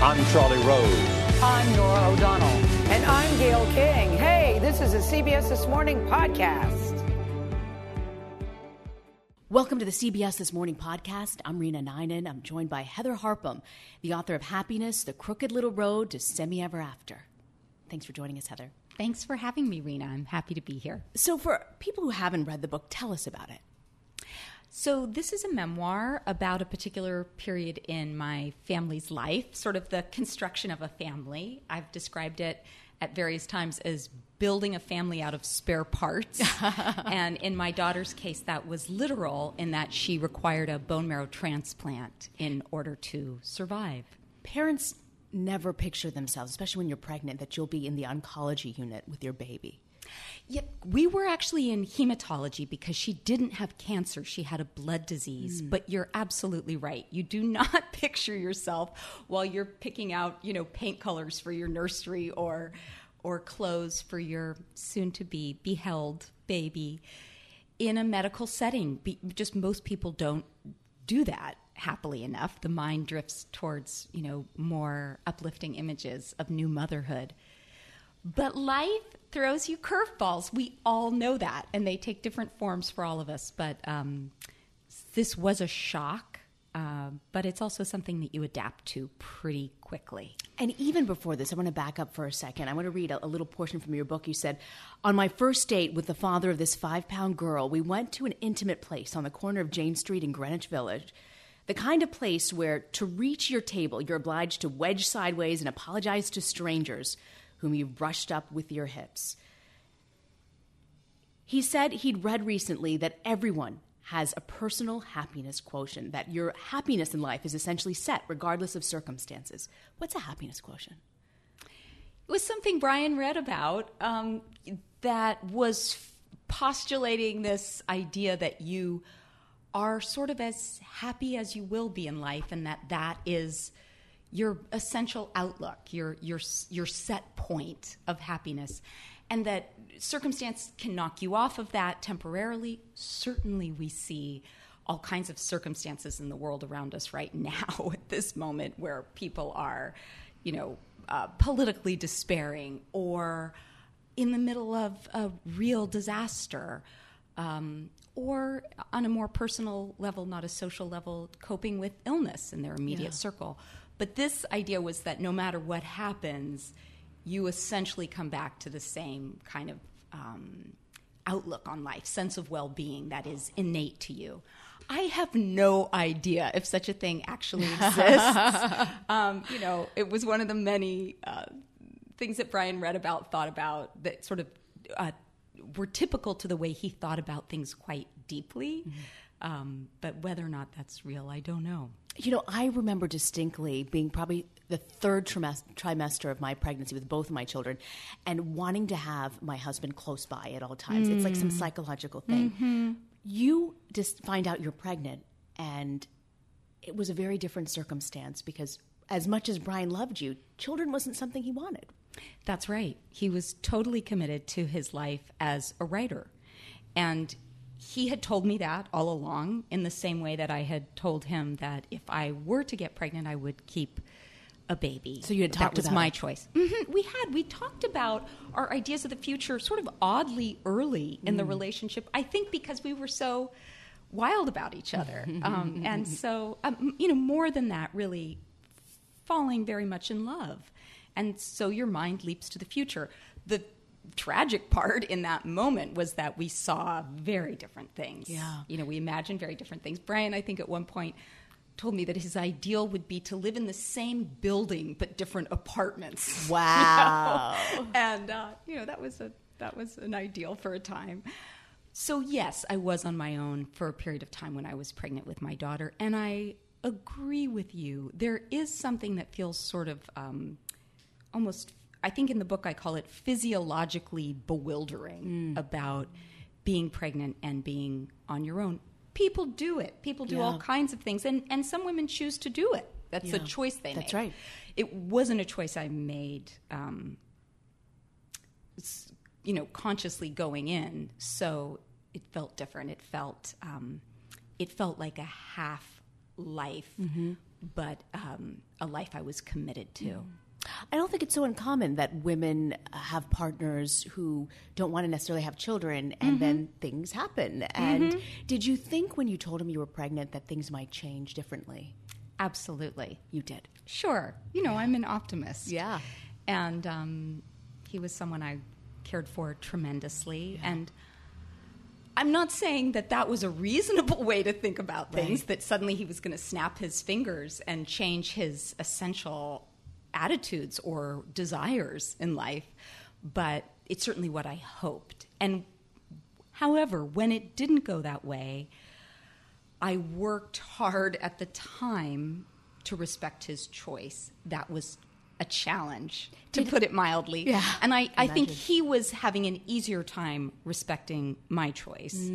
I'm Charlie Rose. I'm Nora O'Donnell. And I'm Gail King. Hey, this is a CBS This Morning podcast. Welcome to the CBS This Morning podcast. I'm Rena Ninan. I'm joined by Heather Harpham, the author of Happiness, The Crooked Little Road to Semi-Ever After. Thanks for joining us, Heather. Thanks for having me, Rena. I'm happy to be here. So for people who haven't read the book, tell us about it. So this is a memoir about a particular period in my family's life, sort of the construction of a family. I've described it at various times as building a family out of spare parts. And in my daughter's case, that was literal in that she required a bone marrow transplant in order to survive. Parents never picture themselves, especially when you're pregnant, that you'll be in the oncology unit with your baby. Yeah, we were actually in hematology because she didn't have cancer. She had a blood disease. But you're absolutely right. You do not picture yourself while you're picking out, paint colors for your nursery or clothes for your soon-to-be beheld baby in a medical setting. Just most people don't do that happily enough. The mind drifts towards, more uplifting images of new motherhood. But life throws you curveballs. We all know that, and they take different forms for all of us. But this was a shock, but it's also something that you adapt to pretty quickly. And even before this, I want to back up for a second. I want to read a little portion from your book. You said, on my first date with the father of this 5-pound girl, we went to an intimate place on the corner of Jane Street in Greenwich Village. The kind of place where to reach your table, you're obliged to wedge sideways and apologize to strangers whom you brushed up with your hips. He said he'd read recently that everyone has a personal happiness quotient, that your happiness in life is essentially set regardless of circumstances. What's a happiness quotient? It was something Brian read about that was postulating this idea that you are sort of as happy as you will be in life, and that is your essential outlook, your set point of happiness, and that circumstance can knock you off of that temporarily. Certainly we see all kinds of circumstances in the world around us right now at this moment where people are, politically despairing or in the middle of a real disaster, or on a more personal level, not a social level, coping with illness in their immediate circle. But this idea was that no matter what happens, you essentially come back to the same kind of outlook on life, sense of well-being that is innate to you. I have no idea if such a thing actually exists. It was one of the many things that Brian read about, thought about, that sort of were typical to the way he thought about things quite deeply. But whether or not that's real, I don't know. I remember distinctly being probably the third trimester of my pregnancy with both of my children and wanting to have my husband close by at all times. It's like some psychological thing. Mm-hmm. You just find out you're pregnant, and it was a very different circumstance because as much as Brian loved you, children wasn't something he wanted. That's right. He was totally committed to his life as a writer. And he had told me that all along, in the same way that I had told him that if I were to get pregnant, I would keep a baby. So you had talked about that was my choice. Mm-hmm. We talked about our ideas of the future sort of oddly early in the relationship, I think because we were so wild about each other. And so, more than that, really falling very much in love. And so your mind leaps to the future. The tragic part in that moment was that we saw very different things. Yeah. We imagined very different things. Brian, I think at one point, told me that his ideal would be to live in the same building but different apartments. Wow. And that was an ideal for a time. So yes, I was on my own for a period of time when I was pregnant with my daughter, and I agree with you. There is something that feels sort of almost, I think in the book I call it physiologically bewildering about being pregnant and being on your own. People do it. People do all kinds of things, and some women choose to do it. That's a choice they make. That's right. It wasn't a choice I made, consciously going in. So it felt different. It felt like a half life but a life I was committed to. I don't think it's so uncommon that women have partners who don't want to necessarily have children, and then things happen. And did you think when you told him you were pregnant that things might change differently? Absolutely. You did. Sure. I'm an optimist. Yeah. And he was someone I cared for tremendously. Yeah. And I'm not saying that was a reasonable way to think about things, that suddenly he was going to snap his fingers and change his essential attitudes or desires in life. But it's certainly what I hoped. And however, when it didn't go that way, I worked hard at the time to respect his choice. That was a challenge, to put it mildly. Yeah. And I think he was having an easier time respecting my choice.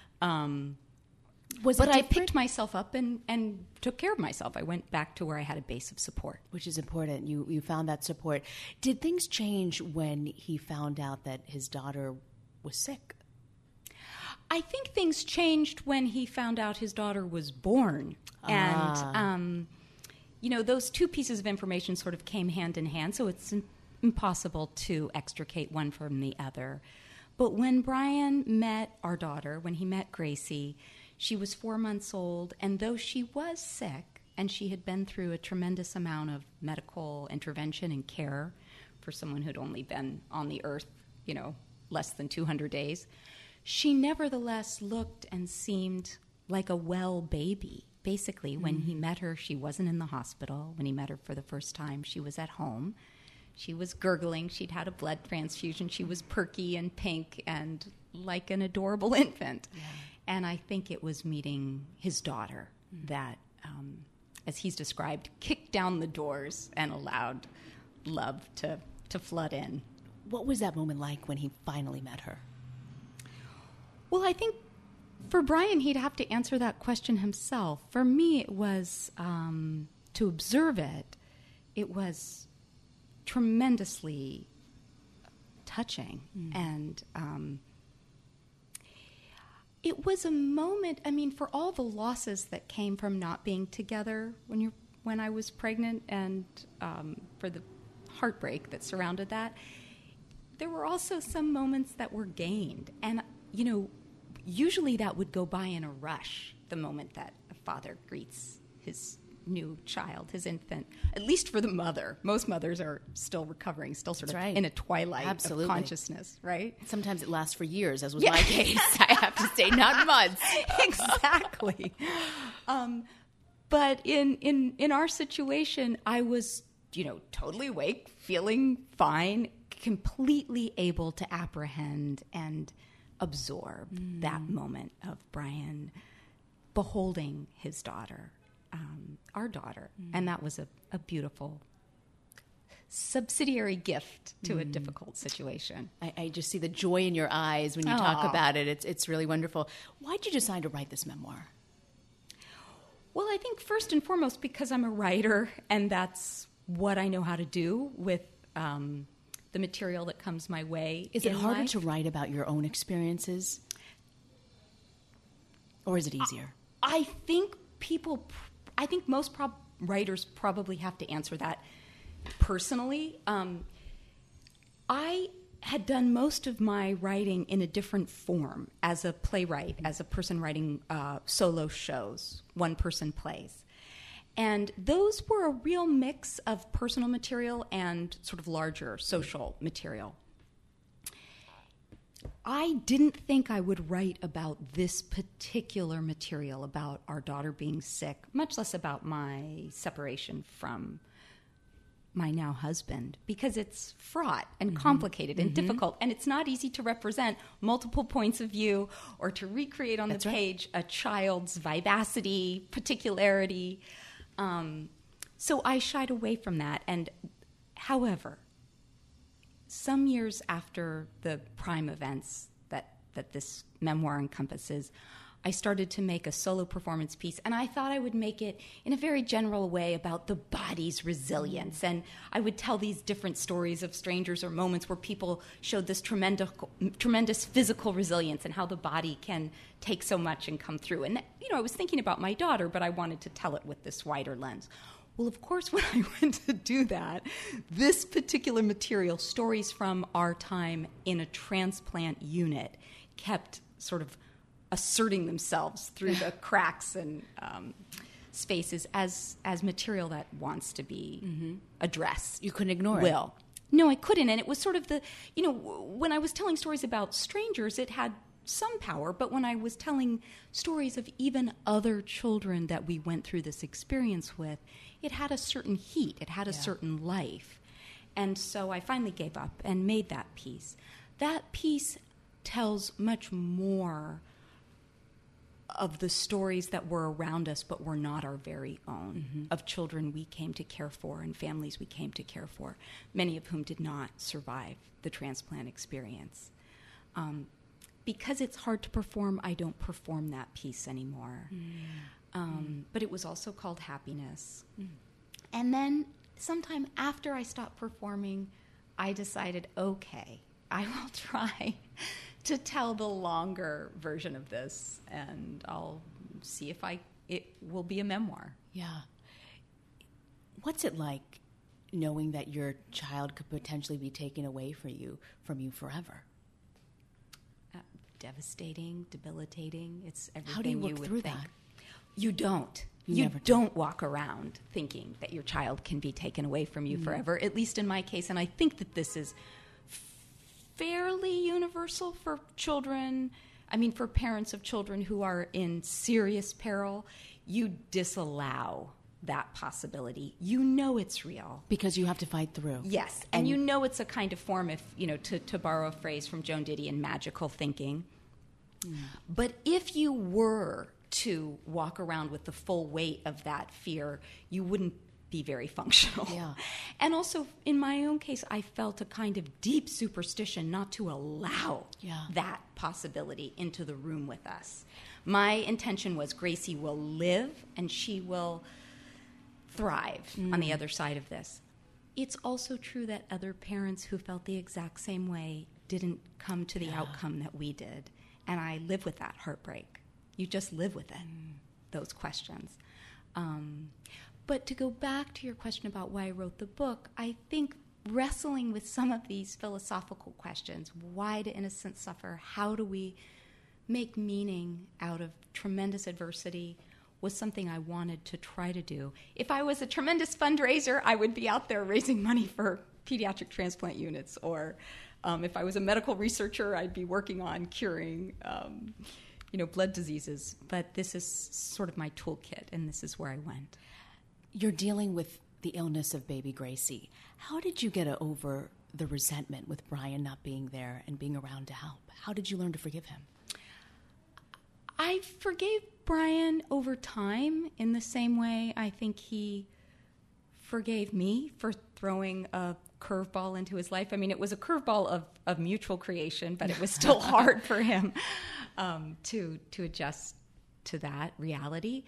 But I picked myself up and took care of myself. I went back to where I had a base of support. Which is important. You found that support. Did things change when he found out that his daughter was sick? I think things changed when he found out his daughter was born. And, those two pieces of information sort of came hand in hand, so it's impossible to extricate one from the other. But when Brian met our daughter, when he met Gracie, she was 4 months old, and though she was sick and she had been through a tremendous amount of medical intervention and care for someone who'd only been on the earth, less than 200 days, she nevertheless looked and seemed like a well baby. Basically, when he met her, she wasn't in the hospital. When he met her for the first time, she was at home. She was gurgling. She'd had a blood transfusion. She was perky and pink and like an adorable infant. Yeah. And I think it was meeting his daughter that, as he's described, kicked down the doors and allowed love to flood in. What was that moment like when he finally met her? Well, I think for Brian, he'd have to answer that question himself. For me, it was, to observe it, it was tremendously touching. And it was a moment, for all the losses that came from not being together when I was pregnant, and for the heartbreak that surrounded that, there were also some moments that were gained. And, usually that would go by in a rush, the moment that a father greets his new child, his infant, at least for the mother. Most mothers are still recovering, still sort of in a twilight of consciousness, right? Sometimes it lasts for years, as was my case, I have to say, not months. Exactly. But in our situation, I was, totally awake, feeling fine, completely able to apprehend and absorb that moment of Brian beholding his daughter, our daughter. And that was a beautiful subsidiary gift to a difficult situation. I just see the joy in your eyes when you talk about it. It's really wonderful. Why did you decide to write this memoir? Well, I think first and foremost because I'm a writer, and that's what I know how to do with the material that comes my way. Is it harder to write about your own experiences? Or is it easier? I think most writers probably have to answer that personally. I had done most of my writing in a different form as a playwright, as a person writing solo shows, one-person plays. And those were a real mix of personal material and sort of larger social material. I didn't think I would write about this particular material, about our daughter being sick, much less about my separation from my now husband, because it's fraught and complicated and difficult, and it's not easy to represent multiple points of view or to recreate on the page a child's vivacity, particularity. So I shied away from that. And however, some years after the Prime events that this memoir encompasses, I started to make a solo performance piece, and I thought I would make it in a very general way about the body's resilience. And I would tell these different stories of strangers or moments where people showed this tremendous physical resilience and how the body can take so much and come through. And, I was thinking about my daughter, but I wanted to tell it with this wider lens. Well, of course, when I went to do that, this particular material, stories from our time in a transplant unit, kept sort of asserting themselves through the cracks and spaces as material that wants to be addressed. You couldn't ignore it. No, I couldn't. And it was sort of when I was telling stories about strangers, it had some power. But when I was telling stories of even other children that we went through this experience with, it had a certain heat. It had a certain life. And so I finally gave up and made that piece. That piece tells much more of the stories that were around us but were not our very own, of children we came to care for and families we came to care for, many of whom did not survive the transplant experience. Because it's hard to perform, I don't perform that piece anymore. But it was also called Happiness. And then sometime after I stopped performing, I decided, okay, I will try to tell the longer version of this, and I'll see if it will be a memoir. Yeah. What's it like knowing that your child could potentially be taken away from you forever? Devastating, debilitating. It's everything How do you would work through think. that? You don't. You You don't walk around thinking that your child can be taken away from you forever, at least in my case. And I think that this is fairly universal for children. I mean, for parents of children who are in serious peril, you disallow that possibility. You know it's real. Because you have to fight through. Yes, and you know it's a kind of form, if to borrow a phrase from Joan Didion, magical thinking. But if you were to walk around with the full weight of that fear, you wouldn't be very functional. Yeah. And also, in my own case, I felt a kind of deep superstition not to allow that possibility into the room with us. My intention was Gracie will live and she will thrive on the other side of this. It's also true that other parents who felt the exact same way didn't come to the outcome that we did. And I live with that heartbreak. You just live with it, those questions. But to go back to your question about why I wrote the book, I think wrestling with some of these philosophical questions, why do innocents suffer? How do we make meaning out of tremendous adversity, was something I wanted to try to do. If I was a tremendous fundraiser, I would be out there raising money for pediatric transplant units. Or if I was a medical researcher, I'd be working on curing blood diseases. But this is sort of my toolkit, and this is where I went. You're dealing with the illness of baby Gracie. How did you get over the resentment with Brian not being there and being around to help? How did you learn to forgive him? I forgave Brian over time in the same way I think he forgave me for throwing a curveball into his life. I mean, it was a curveball of mutual creation, but it was still hard for him to adjust to that reality.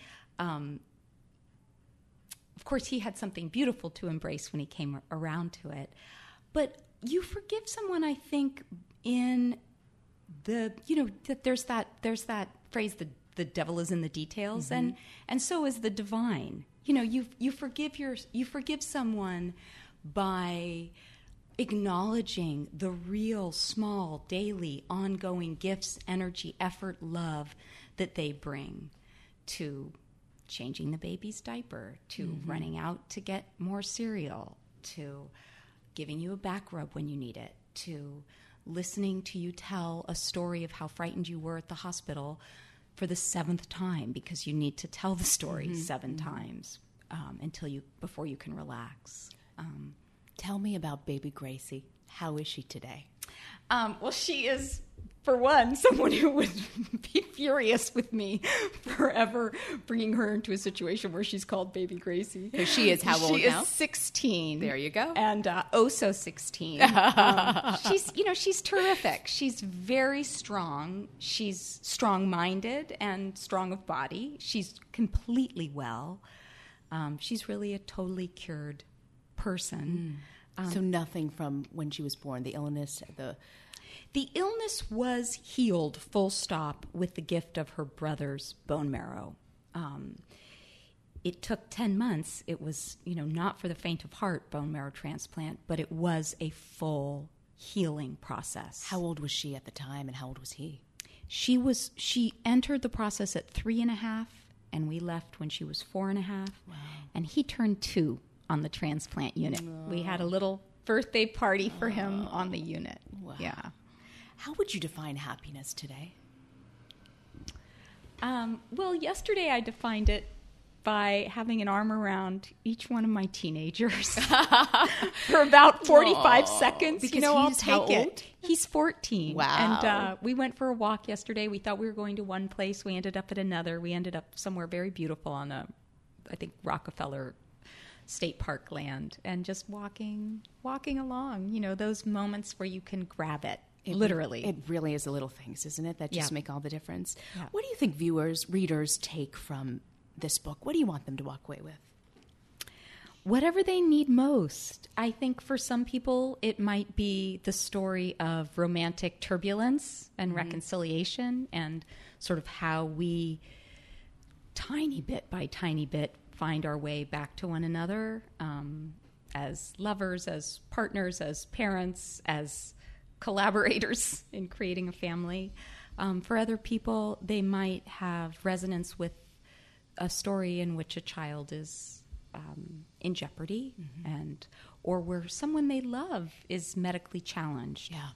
Of course, he had something beautiful to embrace when he came around to it. But you forgive someone, I think, in that there's that phrase, the devil is in the details, and so is the divine. You forgive someone by acknowledging the real, small, daily, ongoing gifts, energy, effort, love that they bring to changing the baby's diaper, to running out to get more cereal, to giving you a back rub when you need it, to listening to you tell a story of how frightened you were at the hospital for the 7th time, because you need to tell the story 7 times before you can relax. Tell me about baby Gracie. How is she today? Well, she is for one, someone who would be furious with me for ever bringing her into a situation where she's called Baby Gracie. So she is how old now? She is 16. There you go. And so 16. She's terrific. She's very strong. She's strong-minded and strong of body. She's completely well. She's really a totally cured person. So nothing from when she was born, the illness, The illness was healed, full stop, with the gift of her brother's bone marrow. It took 10 months. It was, not for the faint of heart, bone marrow transplant, but it was a full healing process. How old was she at the time, and how old was he? She entered the process at 3.5, and we left when she was 4.5. Wow. And he turned 2 on the transplant unit. Oh. We had a little birthday party for him on the unit. Wow. Yeah. How would you define happiness today? Well, yesterday I defined it by having an arm around each one of my teenagers for about 45 seconds. Because I'll he's how take old? it. He's 14. Wow. And we went for a walk yesterday. We thought we were going to one place. We ended up at another. We ended up somewhere very beautiful on I think, Rockefeller State Park land. And just walking along, those moments where you can grab it. Literally. It really is the little things, isn't it, that just make all the difference. Yeah. What do you think readers take from this book? What do you want them to walk away with? Whatever they need most. I think for some people it might be the story of romantic turbulence and reconciliation, and sort of how we, tiny bit by tiny bit, find our way back to one another as lovers, as partners, as parents, as collaborators in creating a family. For other people, they might have resonance with a story in which a child is in jeopardy, or where someone they love is medically challenged. Yeah.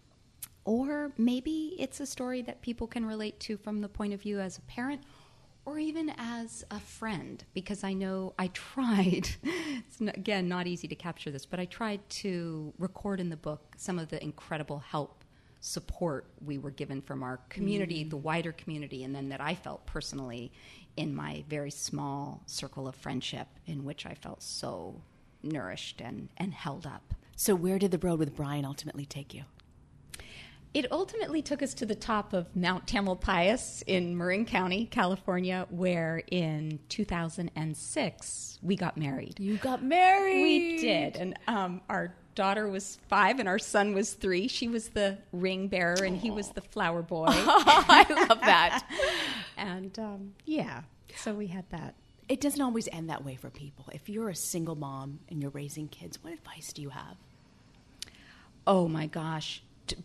Or maybe it's a story that people can relate to from the point of view as a parent or even as a friend, because I know I tried, it's again not easy to capture this, but I tried to record in the book some of the incredible help, support we were given from our community, the wider community, and then that I felt personally in my very small circle of friendship, in which I felt so nourished and held up. So where did The Road with Brian ultimately take you? It ultimately took us to the top of Mount Tamalpais in Marin County, California, where in 2006 we got married. You got married! We did. And our daughter was 5 and our son was 3. She was the ring bearer and he was the flower boy. I love that. And so we had that. It doesn't always end that way for people. If you're a single mom and you're raising kids, what advice do you have? Oh my gosh.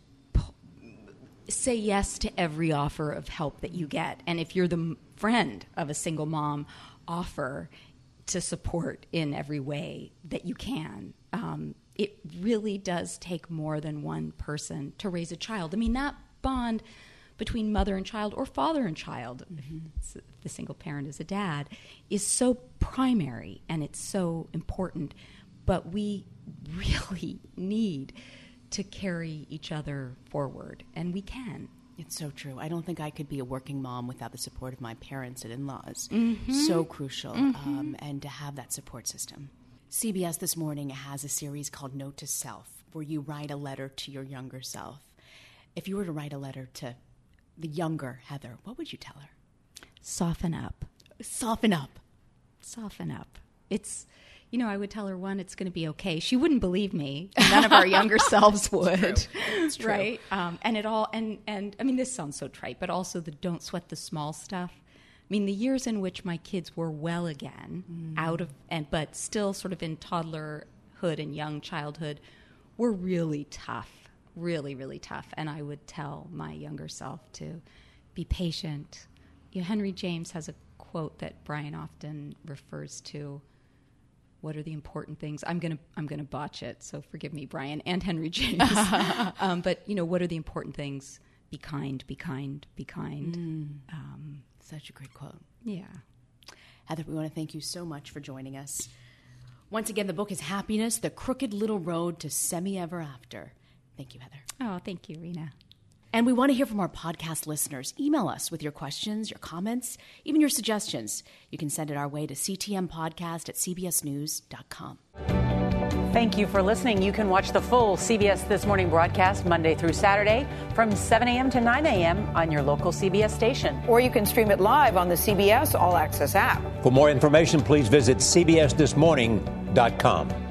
Say yes to every offer of help that you get. And if you're the friend of a single mom, offer to support in every way that you can. It really does take more than one person to raise a child. I mean, that bond between mother and child, or father and child, if the single parent is a dad, is so primary and it's so important. But we really need to carry each other forward, and we can. It's so true. I don't think I could be a working mom without the support of my parents and in-laws. So crucial, and to have that support system. CBS This Morning has a series called Note to Self, where you write a letter to your younger self. If you were to write a letter to the younger Heather, what would you tell her? Soften up. Soften up. Soften up. It's... I would tell her, one, it's going to be okay. She wouldn't believe me. None of our younger selves would. It's true. Right? And it all, and I mean, this sounds so trite, but also the don't sweat the small stuff. I mean, the years in which my kids were well again, but still sort of in toddlerhood and young childhood, were really tough, really, really tough. And I would tell my younger self to be patient. Henry James has a quote that Brian often refers to. What are the important things? I'm gonna botch it, so forgive me, Brian and Henry James. But what are the important things? Be kind, be kind, be kind. Such a great quote. Yeah. Heather, we want to thank you so much for joining us. Once again, the book is Happiness, The Crooked Little Road to Semi-Ever After. Thank you, Heather. Oh, thank you, Rena. And we want to hear from our podcast listeners. Email us with your questions, your comments, even your suggestions. You can send it our way to ctmpodcast@cbsnews.com. Thank you for listening. You can watch the full CBS This Morning broadcast Monday through Saturday from 7 a.m. to 9 a.m. on your local CBS station. Or you can stream it live on the CBS All Access app. For more information, please visit cbsthismorning.com.